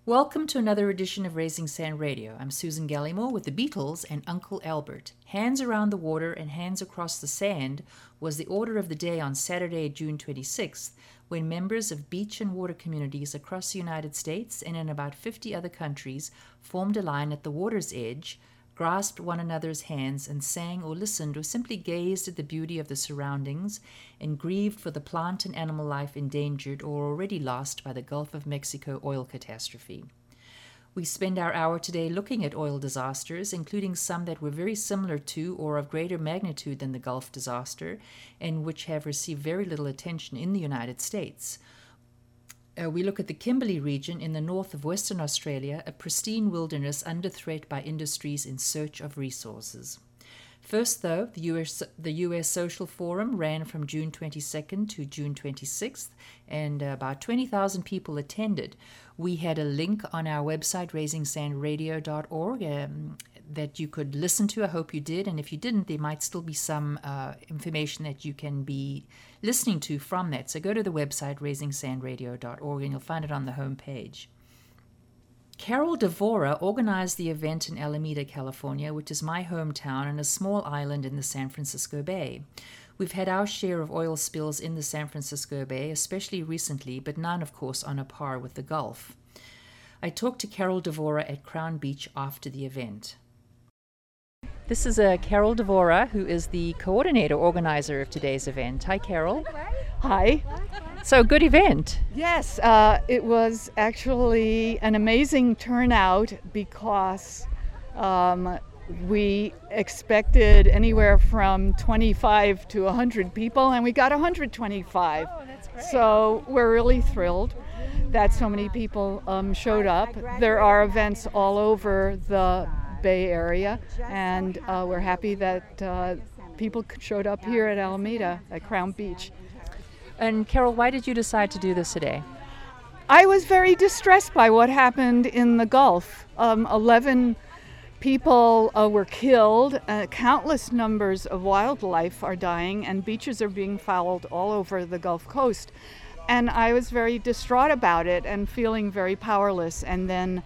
Welcome to another edition of Raising Sand Radio. I'm Susan Gallimore with the Beatles and Uncle Albert. Hands Around the Water and Hands Across the Sand was the order of the day on Saturday, June 26th, when members of beach and water communities across the United States and in about 50 other countries formed a line at the water's edge, grasped one another's hands and sang or listened or simply gazed at the beauty of the surroundings and grieved for the plant and animal life endangered or already lost by the Gulf of Mexico oil catastrophe. We spend our hour today looking at oil disasters, including some that were very similar to or of greater magnitude than the Gulf disaster, and which have received very little attention in the United States. We look at the Kimberley region in the north of Western Australia, a pristine wilderness under threat by industries in search of resources. First, though, the U.S. Social Forum ran from June 22nd to June 26th, and about 20,000 people attended. We had a link on our website, raisingsandradio.org, that you could listen to. I hope you did, and if you didn't, there might still be some information that you can be listening to from that. So go to the website, raisingsandradio.org, and you'll find it on the home page. Carol Devora organized the event in Alameda, California, which is my hometown and a small island in the San Francisco Bay. We've had our share of oil spills in the San Francisco Bay, especially recently, but none, of course, on a par with the Gulf. I talked to Carol Devora at Crown Beach after the event. This is Carol Devora, who is the coordinator organizer of today's event. Hi, Carol. Hi. So, good event. Yes, it was actually an amazing turnout because we expected anywhere from 25 to 100 people, and we got 125. Oh, that's great. So we're really thrilled that so many people showed up. There are events all over the Bay Area, and we're happy that people showed up here at Alameda, at Crown Beach. And Carol, why did you decide to do this today? I was very distressed by what happened in the Gulf. 11 people were killed, countless numbers of wildlife are dying, and beaches are being fouled all over the Gulf Coast. And I was very distraught about it and feeling very powerless. And then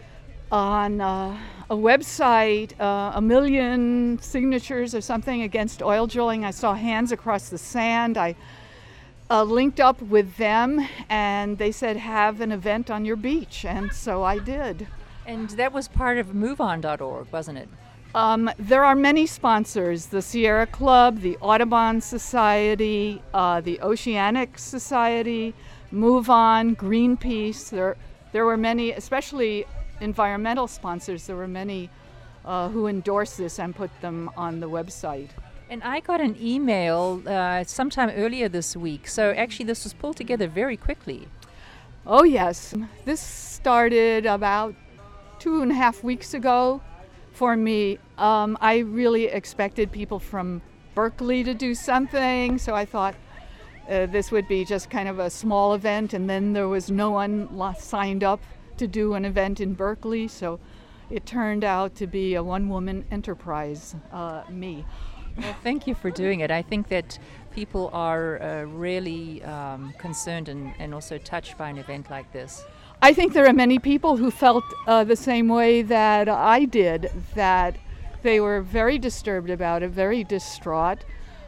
on a website, 1 million signatures or something against oil drilling, I saw Hands Across the Sand. I linked up with them, and they said, have an event on your beach, and so I did. And that was part of MoveOn.org, wasn't it? There are many sponsors: the Sierra Club, the Audubon Society, the Oceanic Society, MoveOn, Greenpeace. There were many, especially environmental sponsors. There were many who endorsed this and put them on the website. And I got an email sometime earlier this week, so actually this was pulled together very quickly. Oh yes, this started about 2.5 weeks ago for me. I really expected people from Berkeley to do something, so I thought this would be just kind of a small event, and then there was no one signed up to do an event in Berkeley, so it turned out to be a one-woman enterprise, me. Well, thank you for doing it. I think that people are really concerned and also touched by an event like this. I think there are many people who felt the same way that I did, that they were very disturbed about it, very distraught.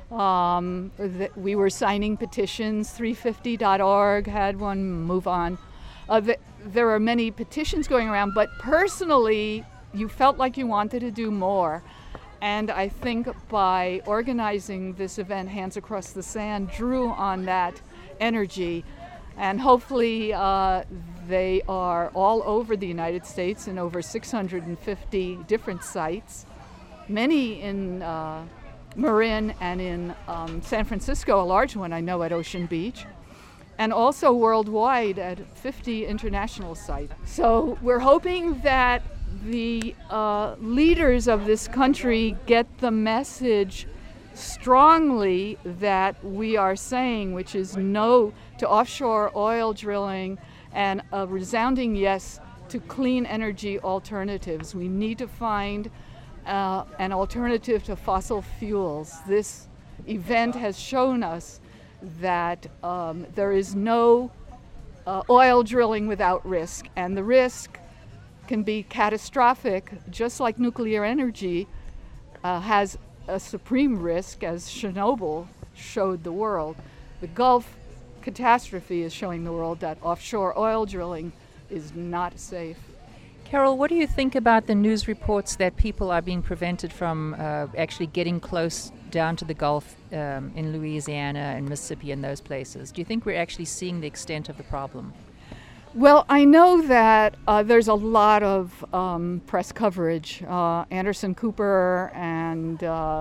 We were signing petitions. 350.org had one, MoveOn. There are many petitions going around, but personally, you felt like you wanted to do more. And I think by organizing this event, Hands Across the Sand, drew on that energy. And hopefully they are all over the United States in over 650 different sites, many in Marin and in San Francisco, a large one I know at Ocean Beach, and also worldwide at 50 international sites. So we're hoping that the leaders of this country get the message strongly that we are saying, which is no to offshore oil drilling and a resounding yes to clean energy alternatives. We need to find an alternative to fossil fuels. This event has shown us that there is no oil drilling without risk. And the risk can be catastrophic, just like nuclear energy has a supreme risk, as Chernobyl showed the world. The Gulf catastrophe is showing the world that offshore oil drilling is not safe. Carol, what do you think about the news reports that people are being prevented from actually getting close down to the Gulf in Louisiana and Mississippi and those places? Do you think we're actually seeing the extent of the problem? Well, I know that there's a lot of press coverage. Anderson Cooper and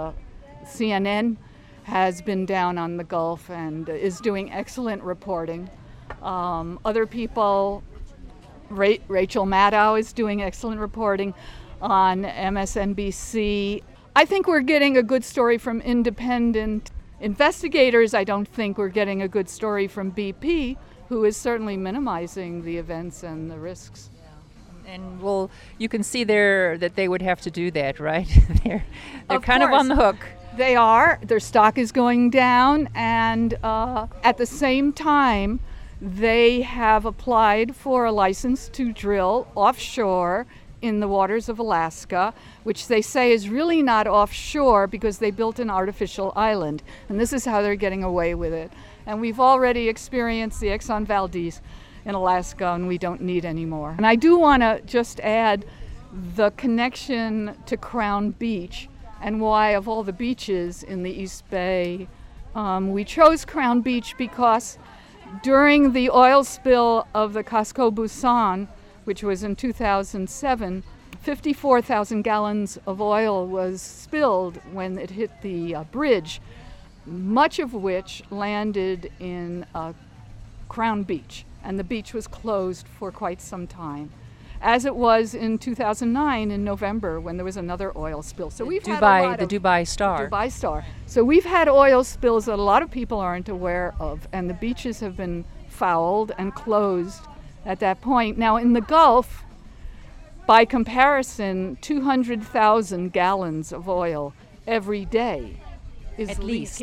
CNN has been down on the Gulf and is doing excellent reporting. Other people, Rachel Maddow is doing excellent reporting on MSNBC. I think we're getting a good story from independent investigators. I don't think we're getting a good story from BP, who is certainly minimizing the events and the risks. And well, you can see there that they would have to do that, right? they're Of kind of course. on the hook. They are. Their stock is going down, and at the same time, they have applied for a license to drill offshore in the waters of Alaska, which they say is really not offshore because they built an artificial island. And this is how they're getting away with it. And we've already experienced the Exxon Valdez in Alaska, and we don't need any more. And I do want to just add the connection to Crown Beach and why, of all the beaches in the East Bay, we chose Crown Beach because during the oil spill of the Casco Busan, which was in 2007, 54,000 gallons of oil was spilled when it hit the bridge, much of which landed in Crown Beach, and the beach was closed for quite some time, as it was in 2009 in November when there was another oil spill. So we've had a lot the of Dubai Star. Dubai Star. So we've had oil spills that a lot of people aren't aware of, and the beaches have been fouled and closed at that point. Now in the Gulf, by comparison, 200,000 gallons of oil every day is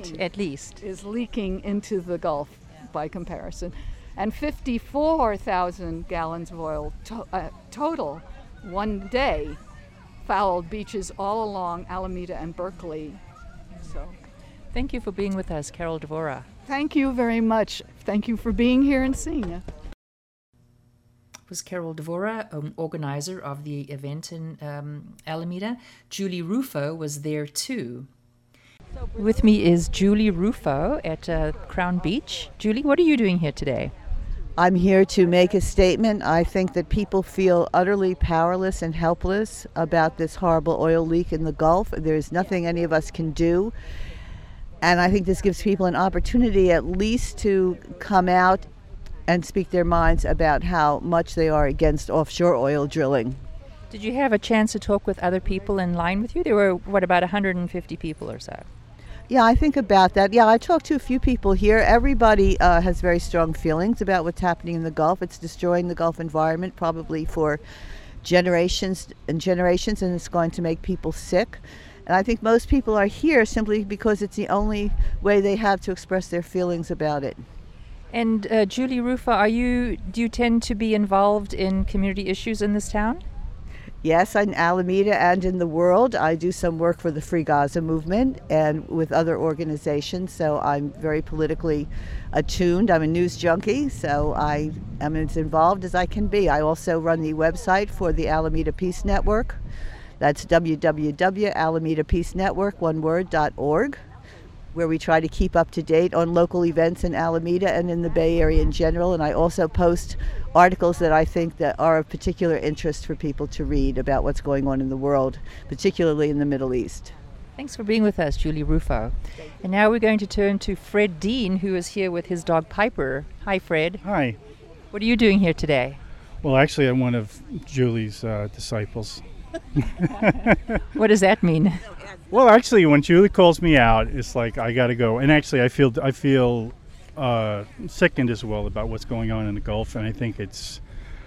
leaking into the Gulf by comparison. And 54,000 gallons of oil total one day fouled beaches all along Alameda and Berkeley. So, Thank you for being with us, Carol Dvora. thank you very much. Thank you for being here and seeing us. Was Carol Dvora, organizer of the event in Alameda. Julie Rufo was there too. With me is Julie Rufo at Crown Beach. Julie, what are you doing here today? I'm here to make a statement. I think that people feel utterly powerless and helpless about this horrible oil leak in the Gulf. There's nothing any of us can do. And I think this gives people an opportunity at least to come out and speak their minds about how much they are against offshore oil drilling. Did you have a chance to talk with other people in line with you? There were, about 150 people or so? Yeah, I think about that. Yeah, I talked to a few people here. Everybody has very strong feelings about what's happening in the Gulf. It's destroying the Gulf environment probably for generations and generations, and it's going to make people sick. And I think most people are here simply because it's the only way they have to express their feelings about it. And Julie Rufo, do you tend to be involved in community issues in this town? Yes, in Alameda and in the world. I do some work for the Free Gaza movement and with other organizations, so I'm very politically attuned. I'm a news junkie, so I am as involved as I can be. I also run the website for the Alameda Peace Network. That's www.alamedapeacenetwork.org, where we try to keep up to date on local events in Alameda and in the Bay Area in general. And I also post articles that I think that are of particular interest for people to read about what's going on in the world, particularly in the Middle East. Thanks for being with us, Julie Rufo. And now we're going to turn to Fred Dean, who is here with his dog Piper. Hi, Fred. Hi. What are you doing here today? Well, actually, I'm one of Julie's disciples. What does that mean? Well, actually, when Julie calls me out, it's like I got to go. And actually, I feel sickened as well about what's going on in the Gulf, and I think it's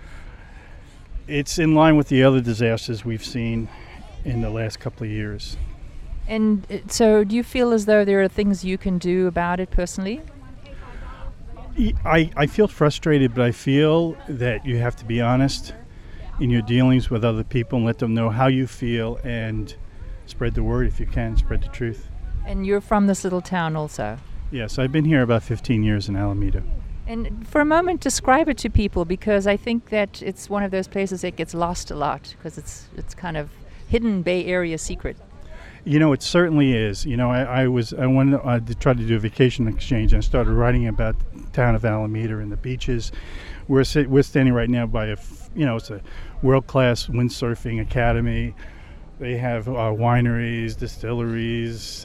in line with the other disasters we've seen in the last couple of years. And so do you feel as though there are things you can do about it personally? I feel frustrated, but I feel that you have to be honest in your dealings with other people and let them know how you feel and spread the word if you can, spread the truth. And you're from this little town also. Yes, I've been here about 15 years in Alameda. And for a moment, describe it to people, because I think that it's one of those places that gets lost a lot because it's kind of hidden Bay Area secret. It certainly is. I wanted to try to do a vacation exchange, and I started writing about the town of Alameda and the beaches. We're standing right now by it's a world-class windsurfing academy. They have wineries, distilleries,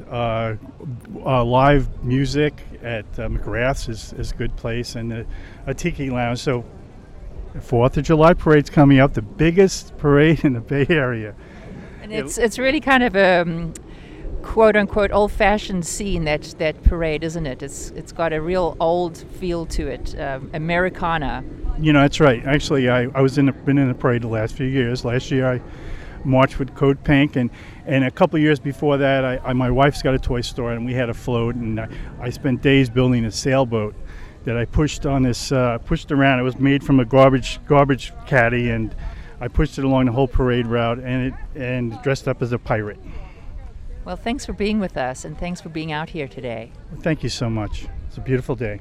live music at McGrath's is a good place, and a tiki lounge. So, the 4th of July parade's coming up, the biggest parade in the Bay Area. And it's really kind of a quote-unquote old-fashioned scene, that parade, isn't it? It's got a real old feel to it, Americana. That's right. Actually, I been in the parade the last few years. Last year, I marched with Code Pink, and a couple of years before that, my wife's got a toy store, and we had a float, and I spent days building a sailboat that I pushed around. It was made from a garbage caddy, and I pushed it along the whole parade route and dressed up as a pirate. Well, thanks for being with us, and thanks for being out here today. Well, thank you so much. It's a beautiful day.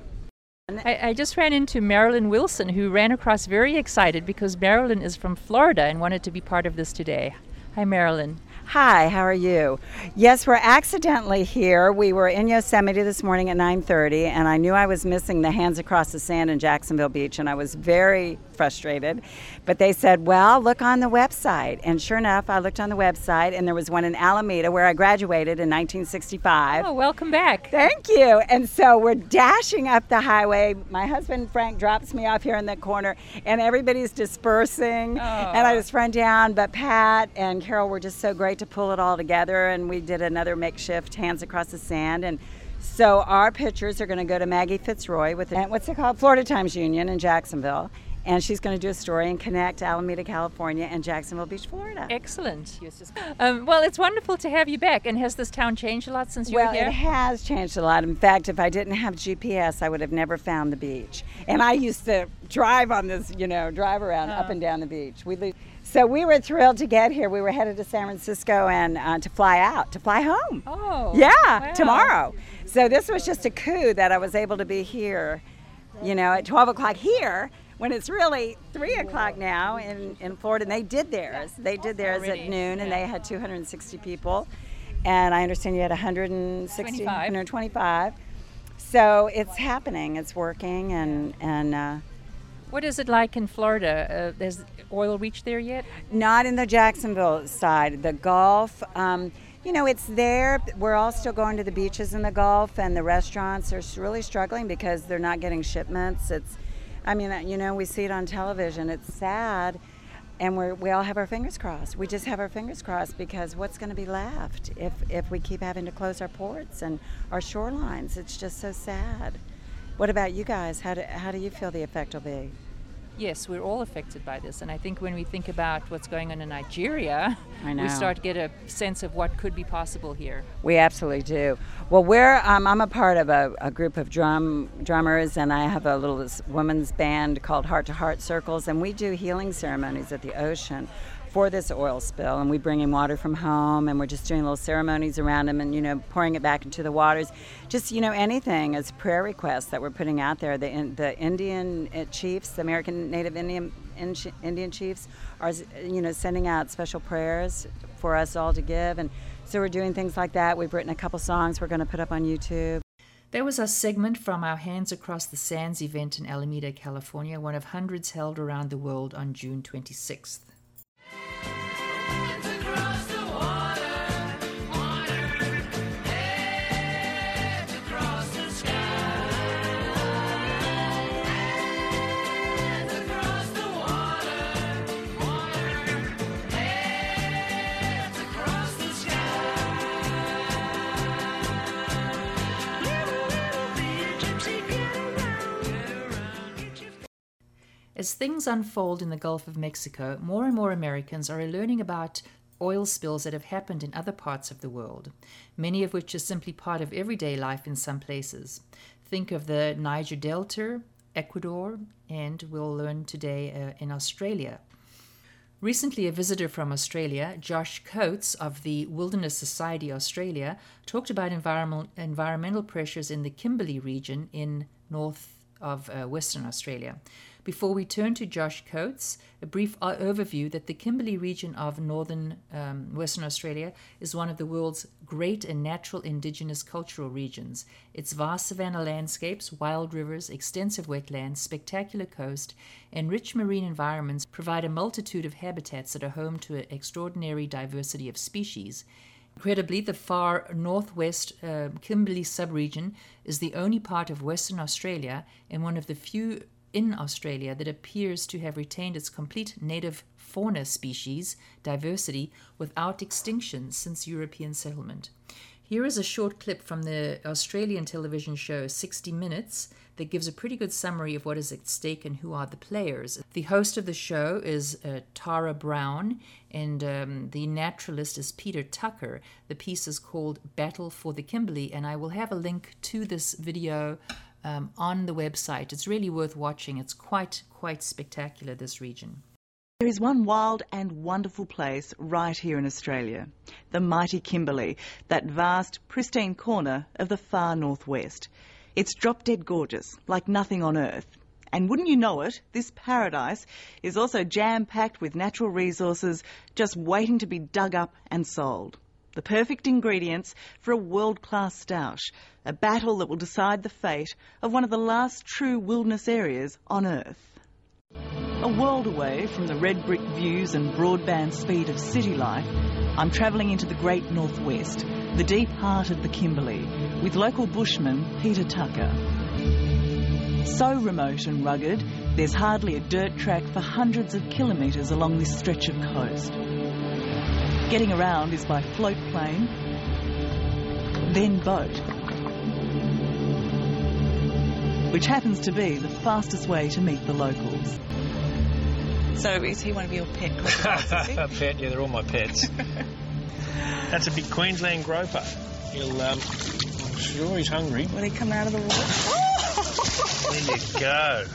I just ran into Marilyn Wilson, who ran across very excited because Marilyn is from Florida and wanted to be part of this today. Hi, Marilyn. Hi, how are you? Yes, we're accidentally here. We were in Yosemite this morning at 9:30, and I knew I was missing the Hands Across the Sand in Jacksonville Beach, and I was very frustrated. But they said, well, look on the website. And sure enough, I looked on the website, and there was one in Alameda where I graduated in 1965. Oh, welcome back. Thank you. And so we're dashing up the highway. My husband, Frank, drops me off here in the corner, and everybody's dispersing. And I just run down. But Pat and Carol were just so great to pull it all together, and we did another makeshift Hands Across the Sand. And so our pictures are going to go to Maggie Fitzroy with Florida Times Union in Jacksonville. And she's going to do a story and connect Alameda, California and Jacksonville Beach, Florida. Excellent. Well, it's wonderful to have you back. And has this town changed a lot since you were here? Well, it has changed a lot. In fact, if I didn't have GPS, I would have never found the beach. And I used to drive on this, drive around up and down the beach. So we were thrilled to get here. We were headed to San Francisco and to fly home. Oh. Yeah, wow. Tomorrow. So this was just a coup that I was able to be here, at 12 o'clock here, when it's really 3 o'clock now in Florida. And they did theirs. They did theirs at noon, and they had 260 people. And I understand you had 125. So it's happening. It's working. And what is it like in Florida? Has oil reached there yet? Not in the Jacksonville side. The Gulf, it's there. We're all still going to the beaches in the Gulf, and the restaurants are really struggling because they're not getting shipments. We see it on television. It's sad, and we all have our fingers crossed. We just have our fingers crossed because what's going to be left if we keep having to close our ports and our shorelines? It's just so sad. What about you guys? How do you feel the effect will be? Yes, we're all affected by this, and I think when we think about what's going on in Nigeria, we start to get a sense of what could be possible here. We absolutely do. Well, I'm a part of a group of drummers, and I have a little women's band called Heart to Heart Circles, and we do healing ceremonies at the ocean for this oil spill, and we bring in water from home, and we're just doing little ceremonies around them and pouring it back into the waters. Just anything as prayer requests that we're putting out there. The Indian chiefs, the American Native Indian chiefs are sending out special prayers for us all to give, and so we're doing things like that. We've written a couple songs we're going to put up on YouTube. That was a segment from our Hands Across the Sands event in Alameda, California, one of hundreds held around the world on June 26th. As things unfold in the Gulf of Mexico, more and more Americans are learning about oil spills that have happened in other parts of the world, many of which are simply part of everyday life in some places. Think of the Niger Delta, Ecuador, and we'll learn today in Australia. Recently, a visitor from Australia, Josh Coates of the Wilderness Society Australia, talked about environmental pressures in the Kimberley region in north of Western Australia. Before we turn to Josh Coates, a brief overview that the Kimberley region of northern Western Australia is one of the world's great and natural indigenous cultural regions. Its vast savanna landscapes, wild rivers, extensive wetlands, spectacular coast, and rich marine environments provide a multitude of habitats that are home to an extraordinary diversity of species. Incredibly, the far northwest Kimberley subregion is the only part of Western Australia and one of the few in Australia that appears to have retained its complete native fauna species diversity without extinction since European settlement. Here is a short clip from the Australian television show 60 Minutes that gives a pretty good summary of what is at stake and who are the players. The host of the show is Tara Brown, and the naturalist is Peter Tucker. The piece is called Battle for the Kimberley, and I will have a link to this video on the website. It's really worth watching. It's quite spectacular, this region. There is one wild and wonderful place right here in Australia, the mighty Kimberley, that vast, pristine corner of the far northwest. It's drop-dead gorgeous, like nothing on earth. And wouldn't you know it, this paradise is also jam-packed with natural resources just waiting to be dug up and sold. The perfect ingredients for a world-class stoush, a battle that will decide the fate of one of the last true wilderness areas on Earth. A world away from the red brick views and broadband speed of city life, I'm travelling into the great northwest, the deep heart of the Kimberley, with local bushman Peter Tucker. So remote and rugged, there's hardly a dirt track for hundreds of kilometres along this stretch of coast. Getting around is by float plane, then boat, which happens to be the fastest way to meet the locals. So is he one of your pet crocodiles, is he? A pet, yeah, they're all my pets. That's a big Queensland groper. He'll, sure, he's hungry. Will he come out of the water? There you go.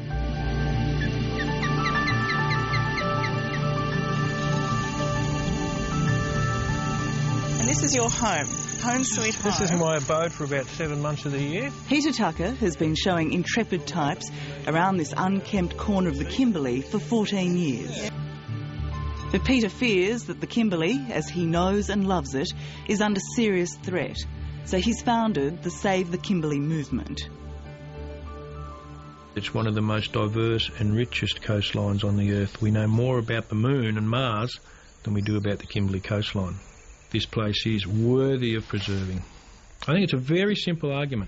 And this is your home, home sweet home. This is my abode for about 7 months of the year. Peter Tucker has been showing intrepid types around this unkempt corner of the Kimberley for 14 years. But Peter fears that the Kimberley, as he knows and loves it, is under serious threat. So he's founded the Save the Kimberley movement. It's one of the most diverse and richest coastlines on the Earth. We know more about the Moon and Mars than we do about the Kimberley coastline. This place is worthy of preserving. I think it's a very simple argument.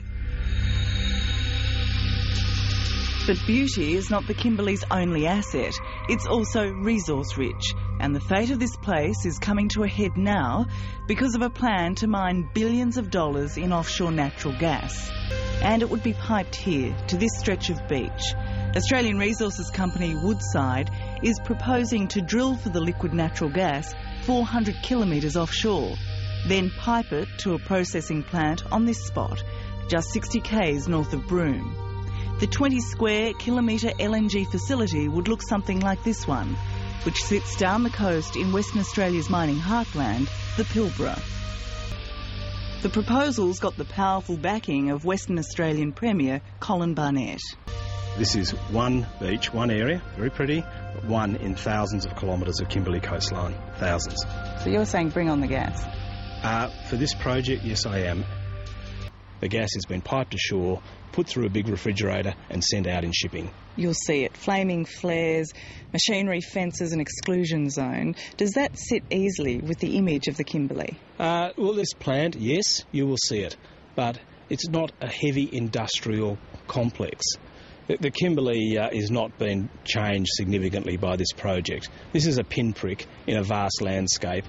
But beauty is not the Kimberley's only asset. It's also resource rich, and the fate of this place is coming to a head now because of a plan to mine billions of dollars in offshore natural gas. And it would be piped here, to this stretch of beach. Australian resources company Woodside is proposing to drill for the liquid natural gas 400 kilometres offshore, then pipe it to a processing plant on this spot, just 60 k's north of Broome. The 20 square kilometre LNG facility would look something like this one, which sits down the coast in Western Australia's mining heartland, the Pilbara. The proposal's got the powerful backing of Western Australian Premier Colin Barnett. This is one beach, one area, very pretty, but one in thousands of kilometres of Kimberley coastline. Thousands. So you're saying bring on the gas? For this project, yes I am. The gas has been piped ashore, put through a big refrigerator and sent out in shipping. You'll see it. Flaming flares, machinery fences and exclusion zone. Does that sit easily with the image of the Kimberley? Well, this plant, yes, you will see it. But it's not a heavy industrial complex. The Kimberley is not being changed significantly by this project. This is a pinprick in a vast landscape.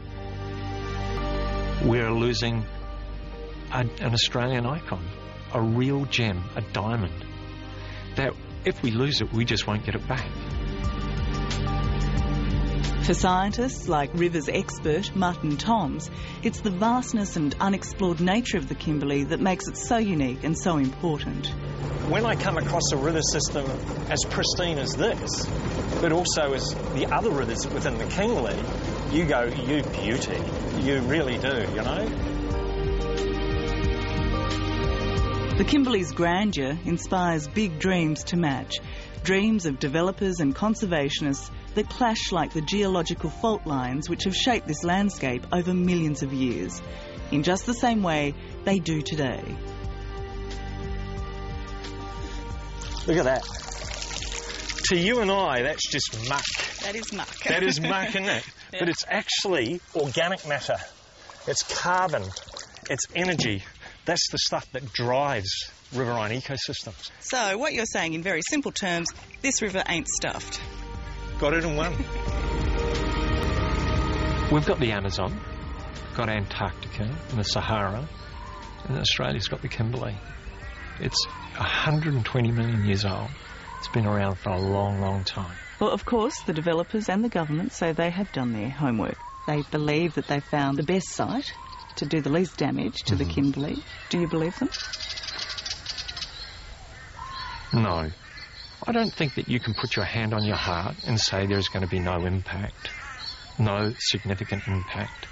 We're losing an Australian icon, a real gem, a diamond, that if we lose it, we just won't get it back. For scientists like rivers expert Martin Toms, it's the vastness and unexplored nature of the Kimberley that makes it so unique and so important. When I come across a river system as pristine as this, but also as the other rivers within the Kimberley, you go, you beauty. You really do, you know? The Kimberley's grandeur inspires big dreams to match. Dreams of developers and conservationists that clash like the geological fault lines which have shaped this landscape over millions of years, in just the same way they do today. Look at that. To you and I, that's just muck. That is muck. That is muck, isn't it? Yeah. But it's actually organic matter. It's carbon. It's energy. That's the stuff that drives riverine ecosystems. So what you're saying in very simple terms, this river ain't stuffed. Got it in one. We've got the Amazon, got Antarctica and the Sahara, and Australia's got the Kimberley. It's 120 million years old. It's been around for a long, long time. Well, of course, the developers and the government say they have done their homework. They believe that they found the best site to do the least damage to the Kimberley. Do you believe them? No. I don't think that you can put your hand on your heart and say there's going to be no impact, no significant impact.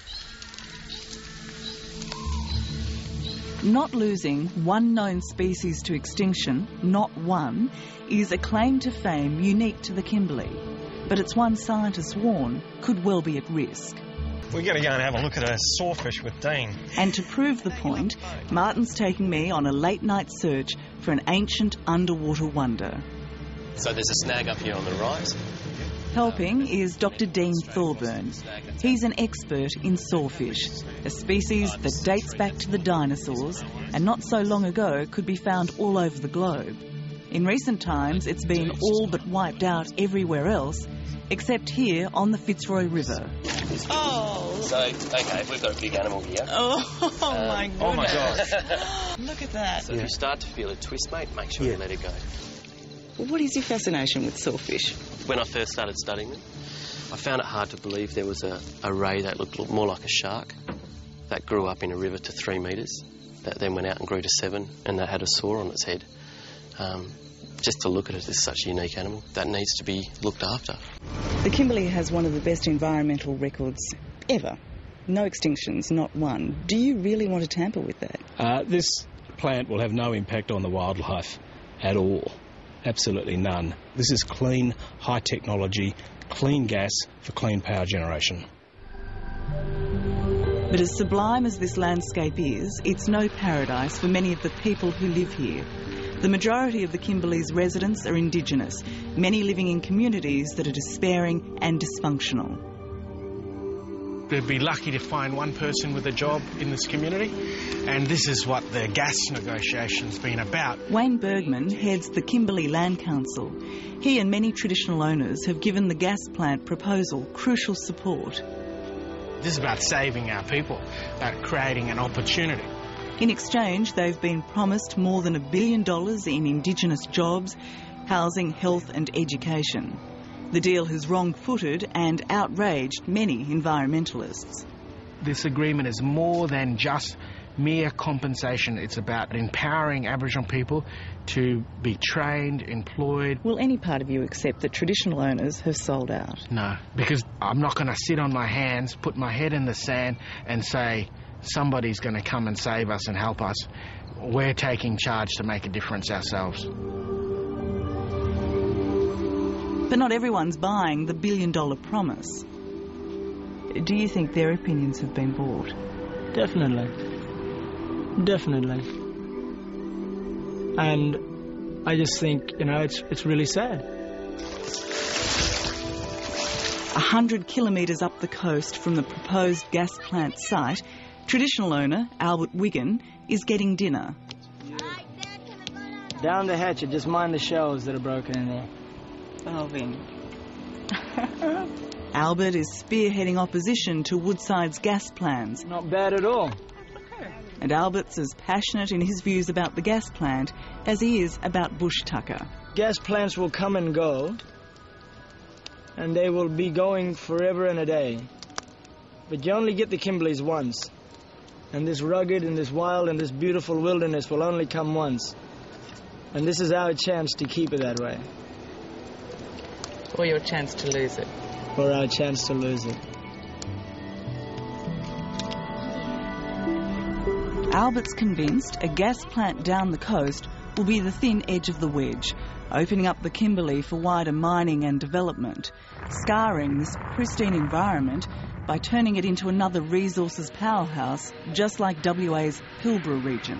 Not losing one known species to extinction, not one, is a claim to fame unique to the Kimberley. But it's one scientists warn could well be at risk. We're going to go and have a look at a sawfish with Dean. And to prove the point, Martin's taking me on a late-night search for an ancient underwater wonder. So there's a snag up here on the right. Helping is Dr. Dean Thorburn. He's an expert in sawfish, a species that dates back to the dinosaurs and not so long ago could be found all over the globe. In recent times, it's been all but wiped out everywhere else, except here on the Fitzroy River. Oh! So, okay, we've got a big animal here. Oh my goodness. Oh my gosh. Look at that. So if you start to feel a twist, mate, make sure you let it go. What is your fascination with sawfish? When I first started studying them, I found it hard to believe there was a ray that looked more like a shark that grew up in a river to 3 metres, that then went out and grew to 7, and that had a saw on its head. Just to look at it as such a unique animal that needs to be looked after. The Kimberley has one of the best environmental records ever. No extinctions, not one. Do you really want to tamper with that? This plant will have no impact on the wildlife at all. Absolutely none. This is clean, high technology, clean gas for clean power generation. But as sublime as this landscape is, it's no paradise for many of the people who live here. The majority of the Kimberley's residents are Indigenous, many living in communities that are despairing and dysfunctional. We'd be lucky to find one person with a job in this community, and this is what the gas negotiation's been about. Wayne Bergman heads the Kimberley Land Council. He and many traditional owners have given the gas plant proposal crucial support. This is about saving our people, about creating an opportunity. In exchange, they've been promised more than $1 billion in Indigenous jobs, housing, health and education. The deal has wrong-footed and outraged many environmentalists. This agreement is more than just mere compensation. It's about empowering Aboriginal people to be trained, employed. Will any part of you accept that traditional owners have sold out? No, because I'm not going to sit on my hands, put my head in the sand and say somebody's going to come and save us and help us. We're taking charge to make a difference ourselves. But not everyone's buying the $1 billion promise. Do you think their opinions have been bought? Definitely. And I just think, it's really sad. 100 kilometres up the coast from the proposed gas plant site, traditional owner Albert Wiggin is getting dinner. Down the hatch, just mind the shells that are broken in there. Alvin. Albert is spearheading opposition to Woodside's gas plans. Not bad at all. And Albert's as passionate in his views about the gas plant as he is about bush tucker. Gas plants will come and go, and they will be going forever and a day. But you only get the Kimberleys once. And this rugged and this wild and this beautiful wilderness will only come once. And this is our chance to keep it that way. Or your chance to lose it. Or our chance to lose it. Albert's convinced a gas plant down the coast will be the thin edge of the wedge, opening up the Kimberley for wider mining and development, scarring this pristine environment by turning it into another resources powerhouse, just like WA's Pilbara region.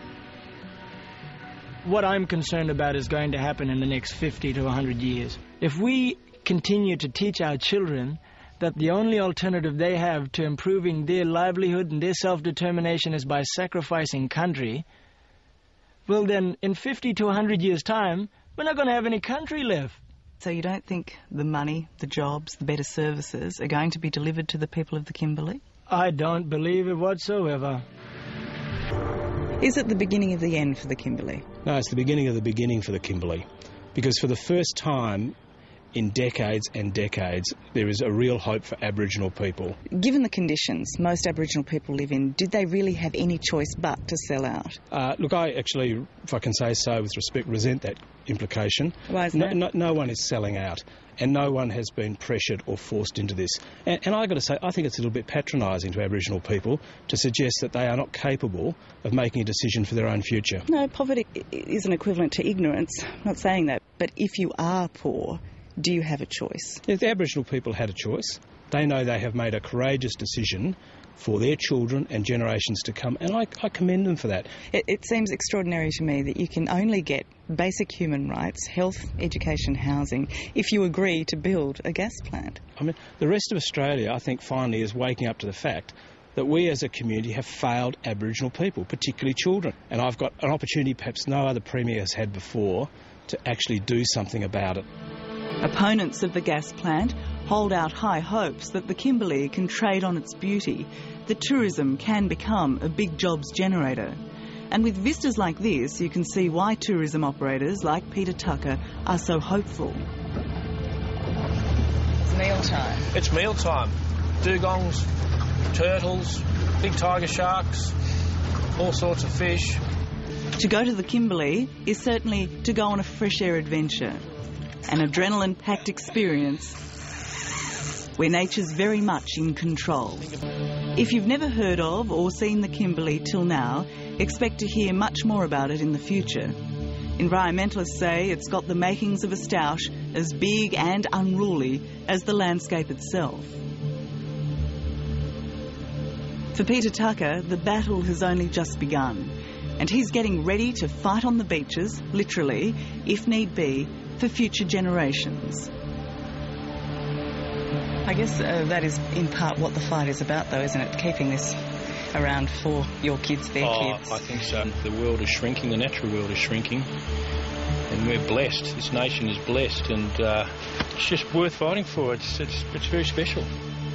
What I'm concerned about is going to happen in the next 50 to 100 years. If we continue to teach our children that the only alternative they have to improving their livelihood and their self-determination is by sacrificing country, well then, in 50 to 100 years' time, we're not going to have any country left. So you don't think the money, the jobs, the better services are going to be delivered to the people of the Kimberley? I don't believe it whatsoever. Is it the beginning of the end for the Kimberley? No, it's the beginning of the beginning for the Kimberley. Because for the first time in decades and decades, there is a real hope for Aboriginal people. Given the conditions most Aboriginal people live in, did they really have any choice but to sell out? Look, I actually, if I can say so with respect, resent that implication. Why is that? No one is selling out, and no one has been pressured or forced into this. And I've got to say, I think it's a little bit patronising to Aboriginal people to suggest that they are not capable of making a decision for their own future. No, poverty isn't equivalent to ignorance. I'm not saying that. But if you are poor, do you have a choice? If the Aboriginal people had a choice, they know they have made a courageous decision for their children and generations to come, and I commend them for that. It seems extraordinary to me that you can only get basic human rights, health, education, housing, if you agree to build a gas plant. I mean, the rest of Australia, I think, finally is waking up to the fact that we as a community have failed Aboriginal people, particularly children. And I've got an opportunity perhaps no other Premier has had before to actually do something about it. Opponents of the gas plant hold out high hopes that the Kimberley can trade on its beauty, that tourism can become a big jobs generator. And with vistas like this, you can see why tourism operators like Peter Tucker are so hopeful. It's mealtime. It's mealtime. Dugongs, turtles, big tiger sharks, all sorts of fish. To go to the Kimberley is certainly to go on a fresh air adventure. An adrenaline-packed experience where nature's very much in control. If you've never heard of or seen the Kimberley till now, expect to hear much more about it in the future. Environmentalists say it's got the makings of a stoush as big and unruly as the landscape itself. For Peter Tucker, the battle has only just begun, and he's getting ready to fight on the beaches, literally, if need be, for future generations. I guess that is in part what the fight is about, though, isn't it? Keeping this around for your kids, their kids. I think so. The world is shrinking, the natural world is shrinking, and we're blessed. This nation is blessed, and it's just worth fighting for. It's very special.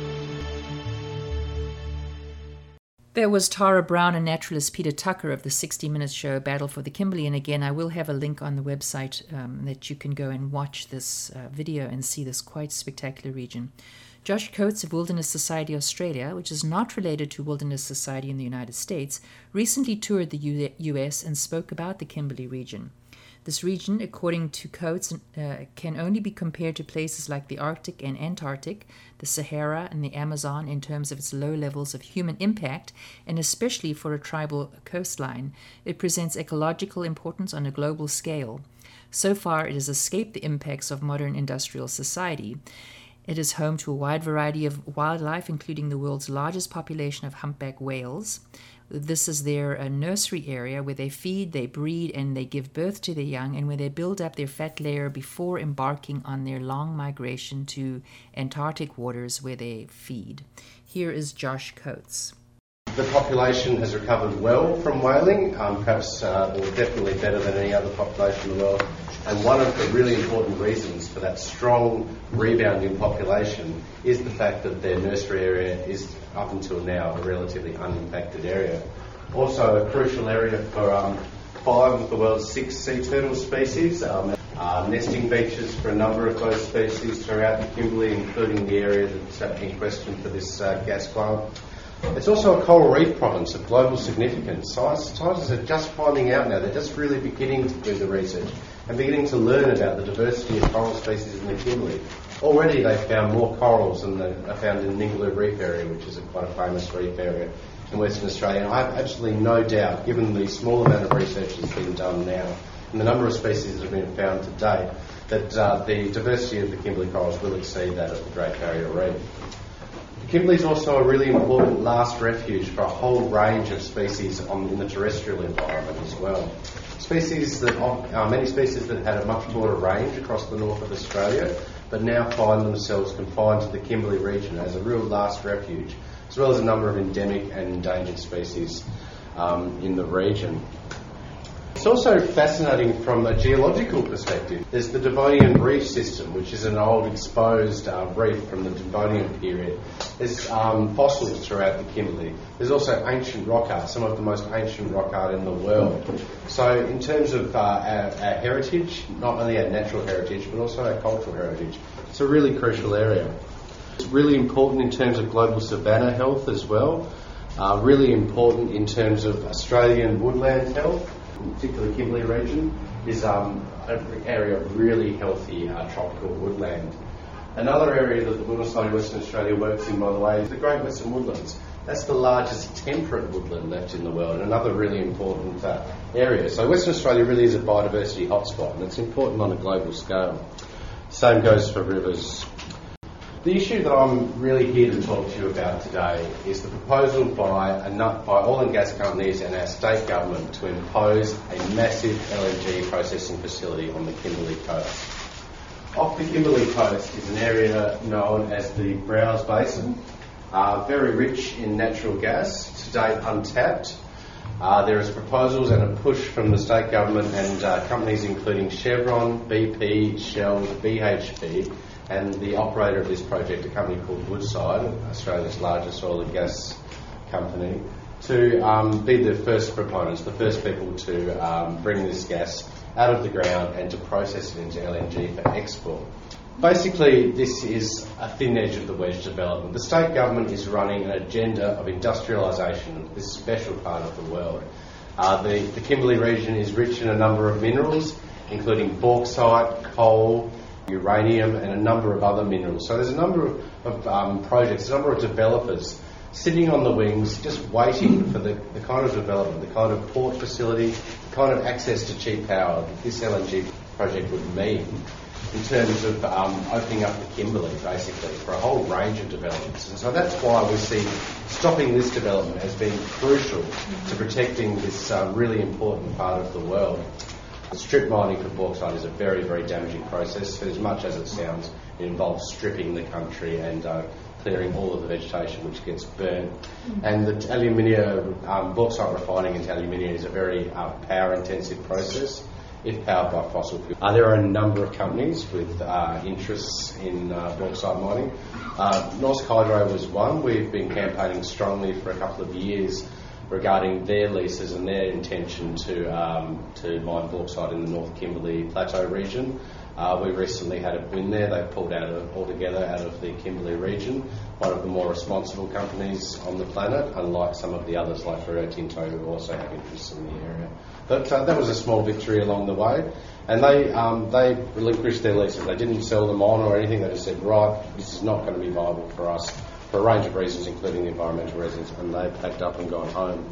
There was Tara Brown and naturalist Peter Tucker of the 60 Minutes show Battle for the Kimberley. And again, I will have a link on the website that you can go and watch this video and see this quite spectacular region. Josh Coates of Wilderness Society Australia, which is not related to Wilderness Society in the United States, recently toured the US and spoke about the Kimberley region. This region, according to Coates, can only be compared to places like the Arctic and Antarctic, the Sahara and the Amazon in terms of its low levels of human impact, and especially for a tribal coastline. It presents ecological importance on a global scale. So far, it has escaped the impacts of modern industrial society. It is home to a wide variety of wildlife, including the world's largest population of humpback whales. This is their nursery area where they feed, they breed, and they give birth to their young, and where they build up their fat layer before embarking on their long migration to Antarctic waters where they feed. Here is Josh Coates. The population has recovered well from whaling, perhaps or definitely better than any other population in the world. And one of the really important reasons for that strong rebound in population is the fact that their nursery area is, up until now, a relatively unimpacted area. Also a crucial area for 5 of the world's 6 sea turtle species. nesting beaches for a number of those species throughout the Kimberley, including the area that's in question for this gas plant. It's also a coral reef province of global significance. Scientists are just finding out now, they're just really beginning to do the research and beginning to learn about the diversity of coral species in the Kimberley. Already they've found more corals than are found in the Ningaloo Reef area, which is quite a famous reef area in Western Australia. And I have absolutely no doubt, given the small amount of research that's been done now and the number of species that have been found to date, that the diversity of the Kimberley corals will exceed that of the Great Barrier Reef. The Kimberley is also a really important last refuge for a whole range of species in the terrestrial environment as well. Many species that had a much broader range across the north of Australia, but now find themselves confined to the Kimberley region as a real last refuge, as well as a number of endemic and endangered species in the region. It's also fascinating from a geological perspective. There's the Devonian reef system, which is an old exposed reef from the Devonian period. There's fossils throughout the Kimberley. There's also ancient rock art, some of the most ancient rock art in the world. So in terms of our heritage, not only our natural heritage, but also our cultural heritage, it's a really crucial area. It's really important in terms of global savanna health as well, really important in terms of Australian woodland health. Particularly Kimberley region is an area of really healthy tropical woodland. Another area that the Woodland Society of Western Australia works in, by the way, is the Great Western Woodlands. That's the largest temperate woodland left in the world, and another really important area. So Western Australia really is a biodiversity hotspot, and it's important on a global scale. Same goes for rivers. The issue that I'm really here to talk to you about today is the proposal by oil and gas companies and our state government to impose a massive LNG processing facility on the Kimberley coast. Off the Kimberley coast is an area known as the Browse Basin, very rich in natural gas, to date untapped. There is proposals and a push from the state government and companies including Chevron, BP, Shell, BHP, and the operator of this project, a company called Woodside, Australia's largest oil and gas company, to be the first proponents, the first people to bring this gas out of the ground and to process it into LNG for export. Basically, this is a thin edge of the wedge development. The state government is running an agenda of industrialisation of this special part of the world. The Kimberley region is rich in a number of minerals, including bauxite, coal, uranium, and a number of other minerals. So there's a number of projects, a number of developers sitting on the wings, just waiting for the kind of development, the kind of port facility, the kind of access to cheap power that this LNG project would mean in terms of opening up the Kimberley, basically, for a whole range of developments. And so that's why we see stopping this development as being crucial to protecting this really important part of the world. Strip mining for bauxite is a very, very damaging process. As much as it sounds, it involves stripping the country and clearing all of the vegetation which gets burnt. And the aluminium, bauxite refining into aluminium is a very power-intensive process if powered by fossil fuel. There are a number of companies with interests in bauxite mining. Norsk Hydro was one. We've been campaigning strongly for a couple of years regarding their leases and their intention to mine bauxite in the North Kimberley Plateau region. We recently had a win there. They pulled out altogether out of the Kimberley region, one of the more responsible companies on the planet, unlike some of the others like Rio Tinto who also have interests in the area. But that was a small victory along the way. And they relinquished their leases. They didn't sell them on or anything. They just said, right, this is not going to be viable for us, for a range of reasons, including the environmental reasons, and they've packed up and gone home.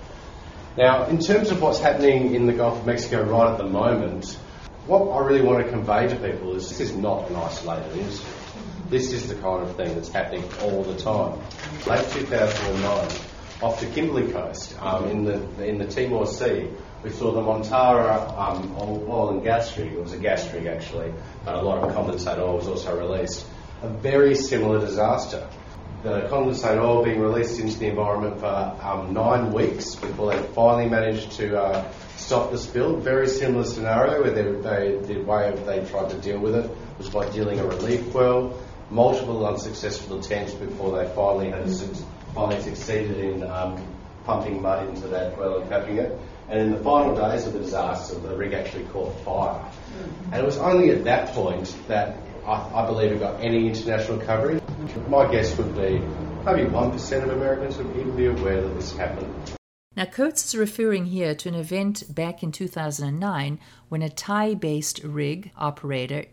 Now, in terms of what's happening in the Gulf of Mexico right at the moment, what I really want to convey to people is this is not an isolated incident. This is the kind of thing that's happening all the time. Late 2009, off the Kimberley coast, in the Timor Sea, we saw the Montara oil and gas rig. It was a gas rig, actually, but a lot of condensate oil was also released. A very similar disaster. The condensate oil being released into the environment for 9 weeks before they finally managed to stop the spill. Very similar scenario where the way they tried to deal with it was by drilling a relief well. Multiple unsuccessful attempts before they finally succeeded in pumping mud into that well and capping it. And in the final days of the disaster, the rig actually caught fire. And it was only at that point that I believe it got any international coverage. My guess would be maybe 1% of Americans would even be aware that this happened. Now, Coates is referring here to an event back in 2009 when a Thai-based rig operator,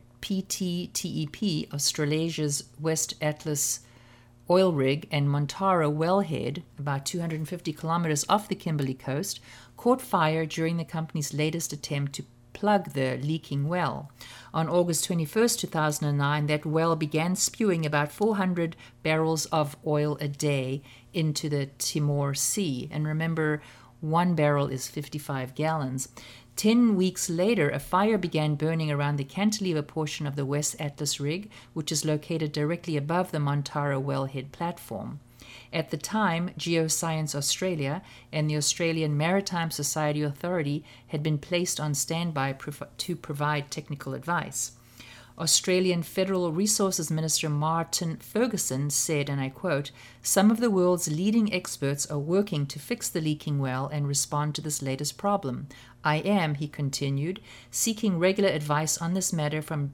PTTEP, Australasia's West Atlas oil rig, and Montara wellhead, about 250 kilometers off the Kimberley coast, caught fire during the company's latest attempt to plug the leaking well. On August 21st, 2009, that well began spewing about 400 barrels of oil a day into the Timor Sea. And remember, 1 barrel is 55 gallons. 10 weeks later, a fire began burning around the cantilever portion of the West Atlas rig, which is located directly above the Montara wellhead platform. At the time, Geoscience Australia and the Australian Maritime Society Authority had been placed on standby to provide technical advice. Australian Federal Resources Minister Martin Ferguson said, and I quote, "Some of the world's leading experts are working to fix the leaking well and respond to this latest problem. I am," he continued, "seeking regular advice on this matter from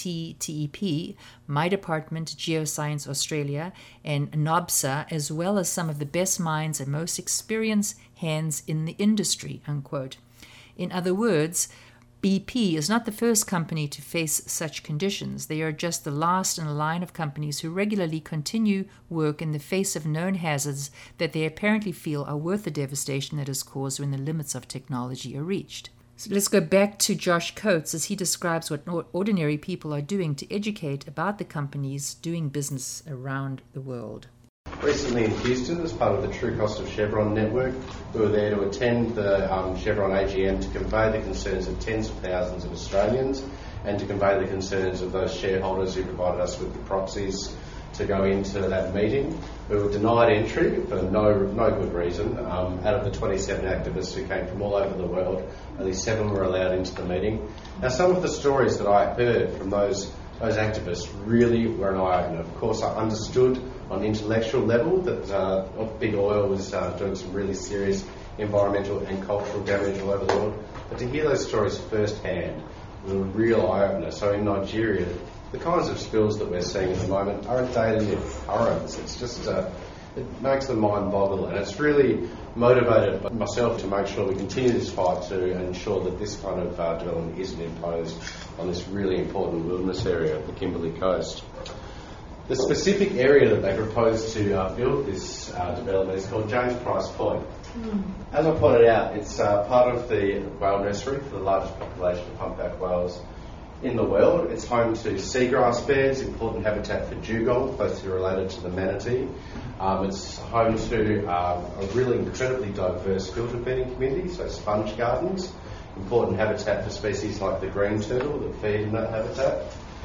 PTTEP, my department, Geoscience Australia, and NOBSA, as well as some of the best minds and most experienced hands in the industry," unquote. In other words, BP is not the first company to face such conditions. They are just the last in a line of companies who regularly continue work in the face of known hazards that they apparently feel are worth the devastation that is caused when the limits of technology are reached. So let's go back to Josh Coates as he describes what ordinary people are doing to educate about the companies doing business around the world. Recently in Houston, as part of the True Cost of Chevron network, we were there to attend the Chevron AGM to convey the concerns of tens of thousands of Australians and to convey the concerns of those shareholders who provided us with the proxies to go into that meeting. We were denied entry for no good reason. Out of the 27 activists who came from all over the world, only 7 were allowed into the meeting. Now, some of the stories that I heard from those activists really were an eye-opener. Of course, I understood on an intellectual level that big oil was doing some really serious environmental and cultural damage all over the world. But to hear those stories firsthand was a real eye-opener. So in Nigeria, the kinds of spills that we're seeing at the moment are a daily occurrence. It's just, it makes the mind boggle, and it's really motivated by myself to make sure we continue this fight to ensure that this kind of development isn't imposed on this really important wilderness area of the Kimberley coast. The specific area that they propose to build this development is called James Price Point. As I pointed out, it's part of the whale nursery for the largest population of humpback whales in the world. It's home to seagrass beds, important habitat for dugong, closely related to the manatee. It's home to a really incredibly diverse filter feeding community, so sponge gardens, important habitat for species like the green turtle that feed in that habitat.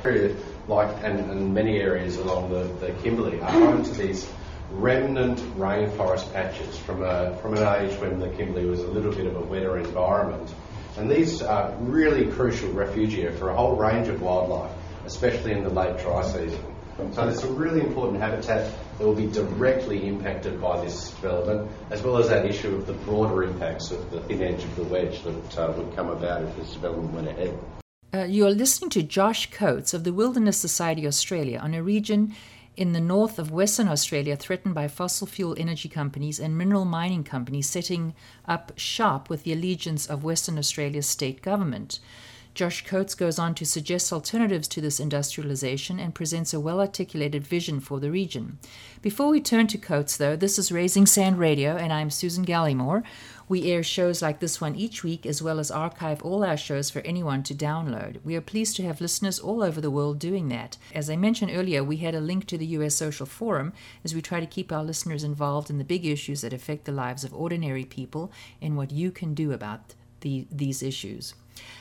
And many areas along the Kimberley are home to these remnant rainforest patches from an age when the Kimberley was a little bit of a wetter environment. And these are really crucial refugia for a whole range of wildlife, especially in the late dry season. So there's some really important habitat that will be directly impacted by this development, as well as that issue of the broader impacts of the thin edge of the wedge that would come about if this development went ahead. You're listening to Josh Coates of the Wilderness Society Australia on a region in the north of Western Australia threatened by fossil fuel energy companies and mineral mining companies setting up shop with the allegiance of Western Australia's state government. Josh Coates goes on to suggest alternatives to this industrialization and presents a well-articulated vision for the region. Before we turn to Coates, though, this is Raising Sand Radio, and I'm Susan Gallimore. We air shows like this one each week, as well as archive all our shows for anyone to download. We are pleased to have listeners all over the world doing that. As I mentioned earlier, we had a link to the U.S. Social Forum as we try to keep our listeners involved in the big issues that affect the lives of ordinary people and what you can do about these issues.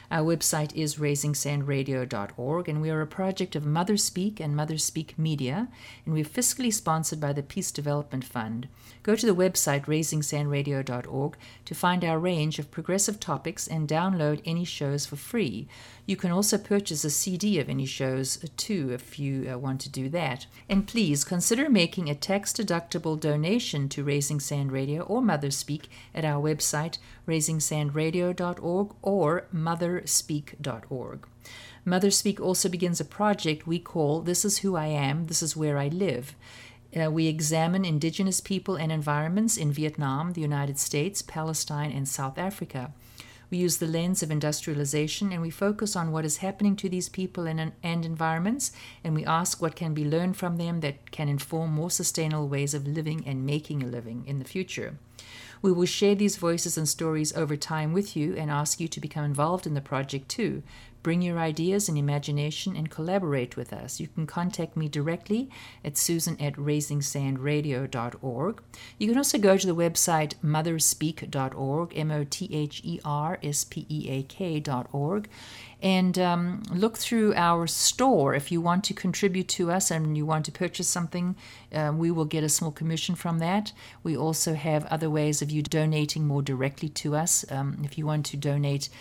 Our website is raisingsandradio.org, and we are a project of Mother Speak and Mother Speak Media, and we're fiscally sponsored by the Peace Development Fund. Go to the website raisingsandradio.org to find our range of progressive topics and download any shows for free. You can also purchase a CD of any shows too if you want to do that. And please consider making a tax-deductible donation to Raising Sand Radio or Mother Speak at our website raisingsandradio.org or motherspeak.org. Mother Speak also begins a project we call This Is Who I Am, This Is Where I Live. We examine indigenous people and environments in Vietnam, the United States, Palestine, and South Africa. We use the lens of industrialization, and we focus on what is happening to these people and environments, and we ask what can be learned from them that can inform more sustainable ways of living and making a living in the future. We will share these voices and stories over time with you and ask you to become involved in the project too. Bring your ideas and imagination and collaborate with us. You can contact me directly at susan@raisingsandradio.org. You can also go to the website motherspeak.org, motherspeak.org, and look through our store. If you want to contribute to us and you want to purchase something, we will get a small commission from that. We also have other ways of you donating more directly to us. If you want to donate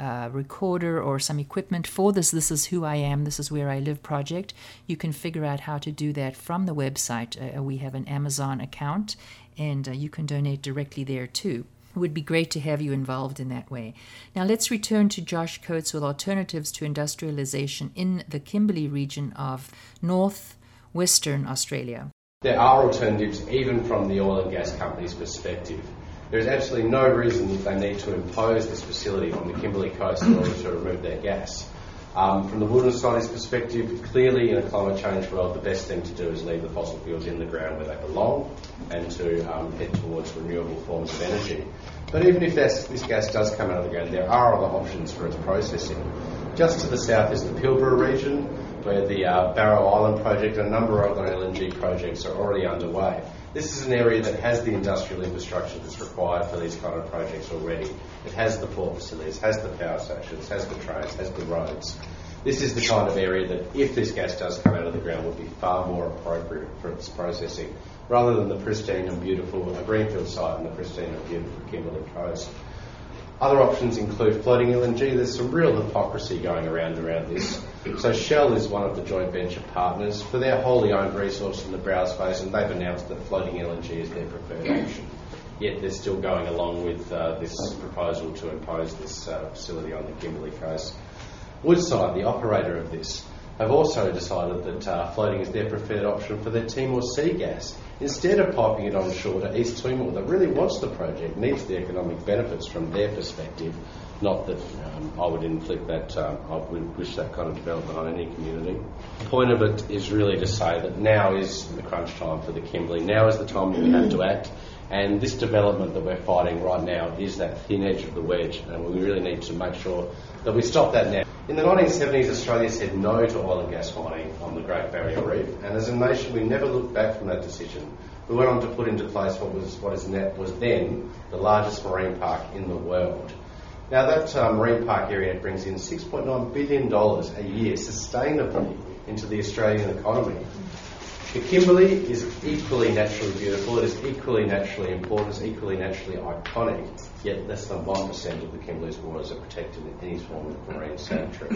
recorder or some equipment for this Is Who I Am, This Is Where I Live project, you can figure out how to do that from the website. We have an Amazon account, and you can donate directly there too. It would be great to have you involved in that way. Now let's return to Josh Coates with alternatives to industrialization in the Kimberley region of northwestern Australia. There are alternatives even from the oil and gas company's perspective. There is absolutely no reason that they need to impose this facility on the Kimberley coast in order to remove their gas. From the Wilderness Society's perspective, clearly in a climate change world, the best thing to do is leave the fossil fuels in the ground where they belong and to head towards renewable forms of energy. But even if this gas does come out of the ground, there are other options for its processing. Just to the south is the Pilbara region, where the Barrow Island project and a number of other LNG projects are already underway. This is an area that has the industrial infrastructure that's required for these kind of projects already. It has the port facilities, has the power stations, has the trains, has the roads. This is the kind of area that, if this gas does come out of the ground, would be far more appropriate for its processing, rather than the pristine and beautiful greenfield site and the pristine and beautiful Kimberley coast. Other options include floating LNG. There's some real hypocrisy going around this. So Shell is one of the joint venture partners for their wholly owned resource in the Browse Basin. They've announced that floating LNG is their preferred option. Yet they're still going along with this proposal to impose this facility on the Kimberley coast. Woodside, the operator of this, have also decided that floating is their preferred option for their Timor Sea gas. Instead of piping it onshore to East Timor, that really wants the project, needs the economic benefits from their perspective. Not that I would inflict that, I would wish that kind of development on any community. The point of it is really to say that now is the crunch time for the Kimberley. Now is the time that we have to act. And this development that we're fighting right now is that thin edge of the wedge, and we really need to make sure that we stop that now. In the 1970s, Australia said no to oil and gas mining on the Great Barrier Reef, and as a nation, we never looked back from that decision. We went on to put into place what was then the largest marine park in the world. Now, that marine park area brings in $6.9 billion a year sustainably into the Australian economy. The Kimberley is equally naturally beautiful, it is equally naturally important, it's equally naturally iconic, yet less than 1% of the Kimberley's waters are protected in any form of marine sanctuary.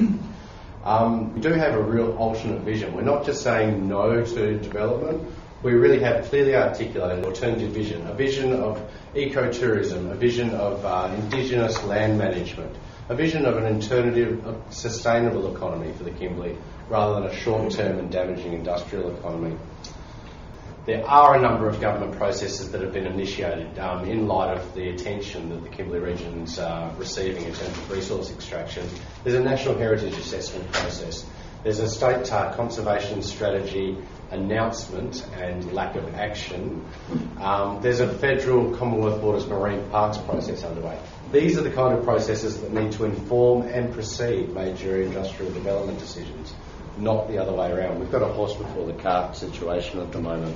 We do have a real alternate vision. We're not just saying no to development, we really have clearly articulated an alternative vision, a vision of ecotourism, a vision of indigenous land management, a vision of an alternative, sustainable economy for the Kimberley, rather than a short-term and damaging industrial economy. There are a number of government processes that have been initiated in light of the attention that the Kimberley region's receiving in terms of resource extraction. There's a National Heritage Assessment process. There's a state conservation strategy announcement and lack of action. There's a federal Commonwealth Borders Marine Parks process underway. These are the kind of processes that need to inform and precede major industrial development decisions, not the other way around. We've got a horse before the cart situation at the moment.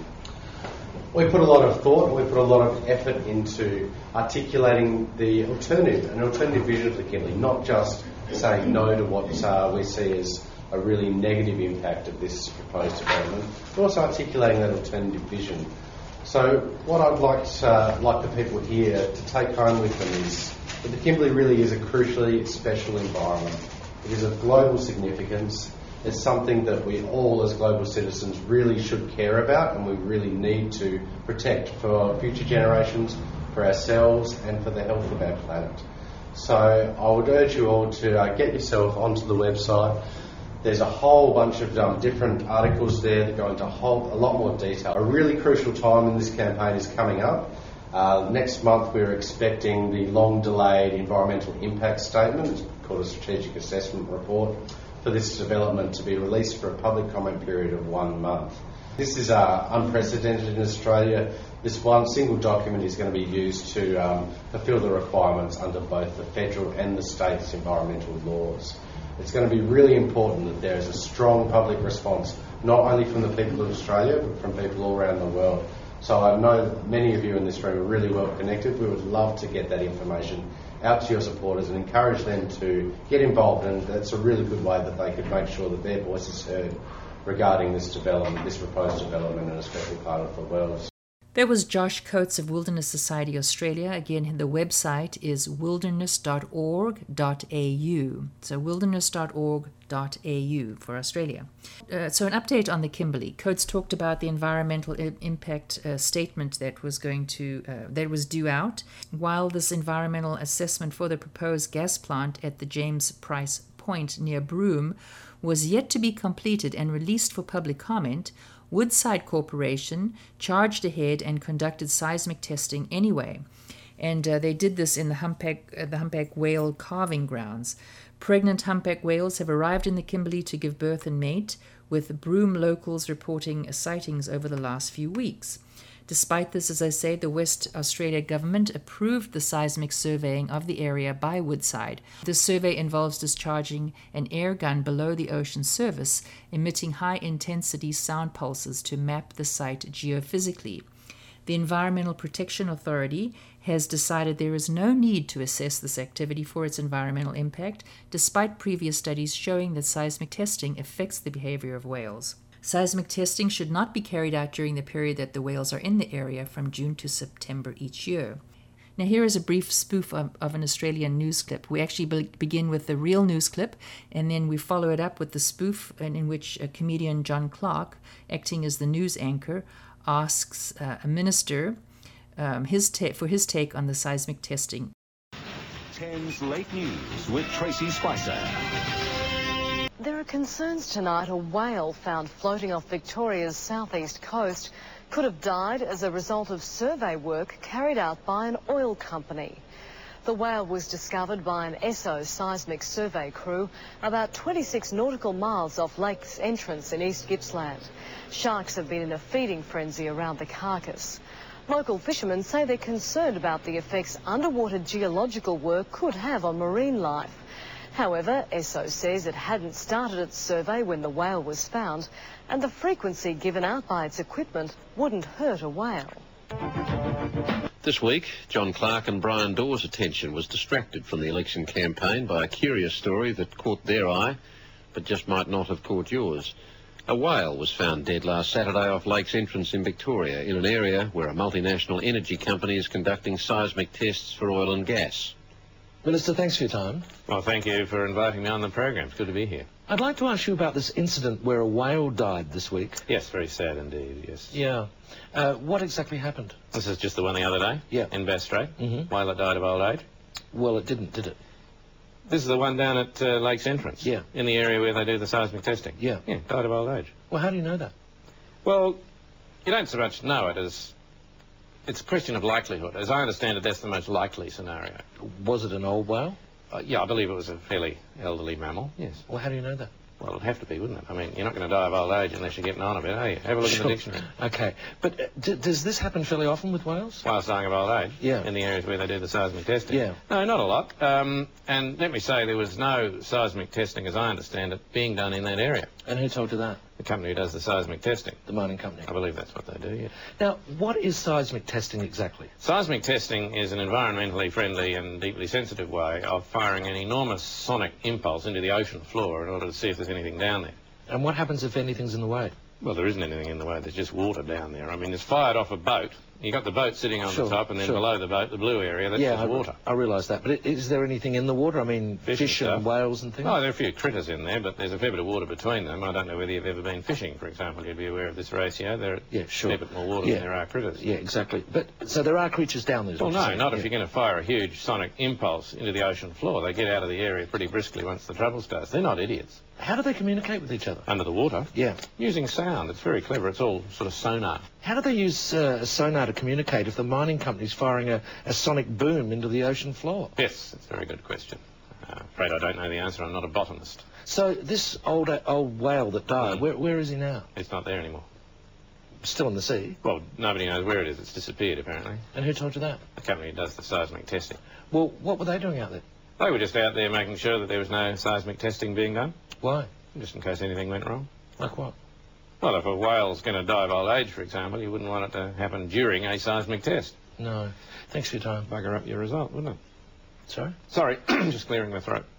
We put a lot of thought, we put a lot of effort into articulating an alternative vision for the Kimberley, not just saying no to what we see as a really negative impact of this proposed development, but also articulating that alternative vision. So what I'd like the people here to take home with them is that the Kimberley really is a crucially special environment. It is of global significance. It's something that we all as global citizens really should care about and we really need to protect for future generations, for ourselves and for the health of our planet. So I would urge you all to get yourself onto the website. There's a whole bunch of different articles there that go into a lot more detail. A really crucial time in this campaign is coming up. Next month we're expecting the long-delayed environmental impact statement, called a strategic assessment report, for this development to be released for a public comment period of 1 month. This is unprecedented in Australia. This one single document is going to be used to fulfil the requirements under both the federal and the state's environmental laws. It's going to be really important that there is a strong public response, not only from the people of Australia, but from people all around the world. So I know many of you in this room are really well connected. We would love to get that information out to your supporters and encourage them to get involved, and that's a really good way that they could make sure that their voice is heard regarding this development, this proposed development in a special part of the world. There was Josh Coates of Wilderness Society Australia. Again, the website is wilderness.org.au. So wilderness.org.au for Australia. So an update on the Kimberley. Coates talked about the environmental impact statement that was due out. While this environmental assessment for the proposed gas plant at the James Price Point near Broome was yet to be completed and released for public comment, Woodside Corporation charged ahead and conducted seismic testing anyway. And they did this in the humpback whale calving grounds. Pregnant humpback whales have arrived in the Kimberley to give birth and mate, with Broome locals reporting sightings over the last few weeks. Despite this, as I say, the West Australia government approved the seismic surveying of the area by Woodside. This survey involves discharging an air gun below the ocean surface, emitting high-intensity sound pulses to map the site geophysically. The Environmental Protection Authority has decided there is no need to assess this activity for its environmental impact, despite previous studies showing that seismic testing affects the behavior of whales. Seismic testing should not be carried out during the period that the whales are in the area from June to September each year. Now here is a brief spoof of an Australian news clip. We actually begin with the real news clip, and then we follow it up with the spoof in which comedian John Clark, acting as the news anchor, asks a minister for his take on the seismic testing. 10's Late News with Tracy Spicer. There are concerns tonight a whale found floating off Victoria's southeast coast could have died as a result of survey work carried out by an oil company. The whale was discovered by an Esso seismic survey crew about 26 nautical miles off Lake's Entrance in East Gippsland. Sharks have been in a feeding frenzy around the carcass. Local fishermen say they're concerned about the effects underwater geological work could have on marine life. However, Esso says it hadn't started its survey when the whale was found, and the frequency given out by its equipment wouldn't hurt a whale. This week, John Clark and Brian Dawes' attention was distracted from the election campaign by a curious story that caught their eye, but just might not have caught yours. A whale was found dead last Saturday off Lake's Entrance in Victoria, in an area where a multinational energy company is conducting seismic tests for oil and gas. Minister, thanks for your time. Well, thank you for inviting me on the program. It's good to be here. I'd like to ask you about this incident where a whale died this week. Yes, very sad indeed, yes. Yeah. What exactly happened? This is just the one the other day? Yeah. In Bass Strait? Whale that died of old age? Well, it didn't, did it? This is the one down at Lake's Entrance? Yeah. In the area where they do the seismic testing? Yeah. Yeah, died of old age. Well, how do you know that? Well, you don't so much know it as... It's a question of likelihood. As I understand it, that's the most likely scenario. Was it an old whale? Yeah, I believe it was a fairly elderly mammal, yes. Well, how do you know that? Well, it'd have to be, wouldn't it? I mean, you're not going to die of old age unless you're getting on a bit, are you? Have a look in the dictionary. OK. But does this happen fairly often with whales? Whales dying of old age? Yeah. In the areas where they do the seismic testing? Yeah. No, not a lot. And let me say, there was no seismic testing, as I understand it, being done in that area. And who told you that? The company who does the seismic testing. The mining company? I believe that's what they do, yeah. Now, what is seismic testing exactly? Seismic testing is an environmentally friendly and deeply sensitive way of firing an enormous sonic impulse into the ocean floor in order to see if there's anything down there. And what happens if anything's in the way? Well, there isn't anything in the way. There's just water down there. I mean, it's fired off a boat. You've got the boat sitting on the top, and then below the boat, the blue area, that's just water. I realise that. But is there anything in the water? I mean, fish and whales and things? Oh, there are a few critters in there, but there's a fair bit of water between them. I don't know whether you've ever been fishing, for example. You'd be aware of this ratio. There are a fair bit more water than there are critters. Yeah, exactly. But so there are creatures down there? Well, no, not if you're going to fire a huge sonic impulse into the ocean floor. They get out of the area pretty briskly once the trouble starts. They're not idiots. How do they communicate with each other? Under the water? Yeah. Using sound. It's very clever. It's all sort of sonar. How do they use sonar to communicate if the mining company's firing a sonic boom into the ocean floor? Yes, that's a very good question. Afraid I don't know the answer. I'm not a botanist. So this old whale that died, where is he now? It's not there anymore. Still in the sea? Well, nobody knows where it is. It's disappeared, apparently. And who told you that? The company does the seismic testing. Well, what were they doing out there? They were just out there making sure that there was no seismic testing being done. Why? Just in case anything went wrong. Like what? Well, if a whale's going to die of old age, for example, you wouldn't want it to happen during a seismic test. No. Thanks for your time. Bugger up your result, wouldn't it? Sorry? Sorry, just clearing my throat.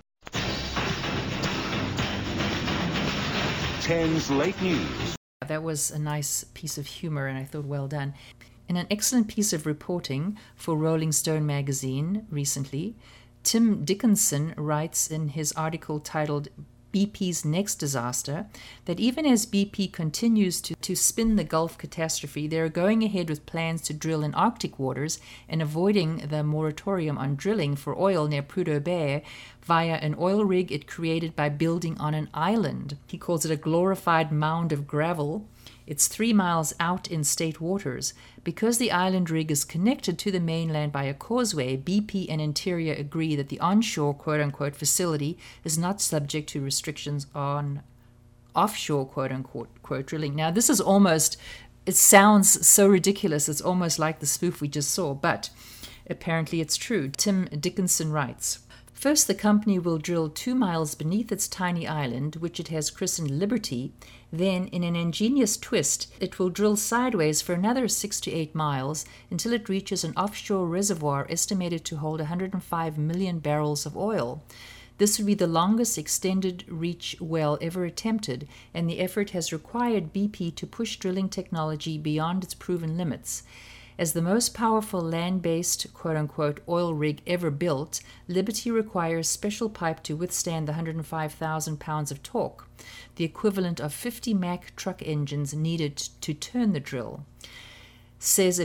10's Late News. That was a nice piece of humour, and I thought well done. In an excellent piece of reporting for Rolling Stone magazine recently, Tim Dickinson writes in his article titled BP's Next Disaster that even as BP continues to spin the Gulf catastrophe, they are going ahead with plans to drill in Arctic waters and avoiding the moratorium on drilling for oil near Prudhoe Bay via an oil rig it created by building on an island. He calls it a glorified mound of gravel. It's 3 miles out in state waters. Because the island rig is connected to the mainland by a causeway, BP and Interior agree that the onshore quote-unquote facility is not subject to restrictions on offshore quote-unquote drilling. Now, this is almost, it sounds so ridiculous, it's almost like the spoof we just saw, but apparently it's true. Tim Dickinson writes, first, the company will drill 2 miles beneath its tiny island, which it has christened Liberty. Then, in an ingenious twist, it will drill sideways for another 6 to 8 miles until it reaches an offshore reservoir estimated to hold 105 million barrels of oil. This would be the longest extended reach well ever attempted, and the effort has required BP to push drilling technology beyond its proven limits. As the most powerful land-based, quote-unquote, oil rig ever built, Liberty requires special pipe to withstand the 105,000 pounds of torque, the equivalent of 50 Mack truck engines needed to turn the drill. Says a